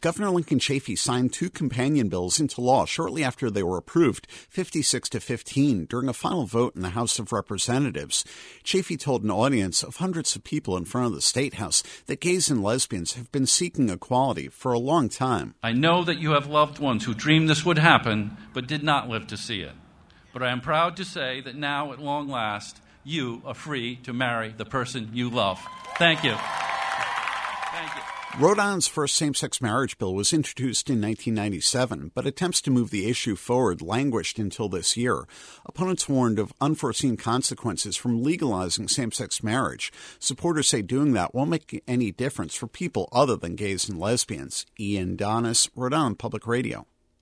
Governor Lincoln Chafee signed two companion bills into law shortly after they were approved, 56-15, during a final vote in the House of Representatives. Chafee told an audience of hundreds of people in front of the State House that gays and lesbians have been seeking equality for a long time. I know that you have loved ones who dreamed this would happen, but did not live to see it. But I am proud to say that now, at long last, you are free to marry the person you love. Thank you. Thank you. Rhode Island's first same-sex marriage bill was introduced in 1997, but attempts to move the issue forward languished until this year. Opponents warned of unforeseen consequences from legalizing same-sex marriage. Supporters say doing that won't make any difference for people other than gays and lesbians. Ian Donis, Rhode Island Public Radio.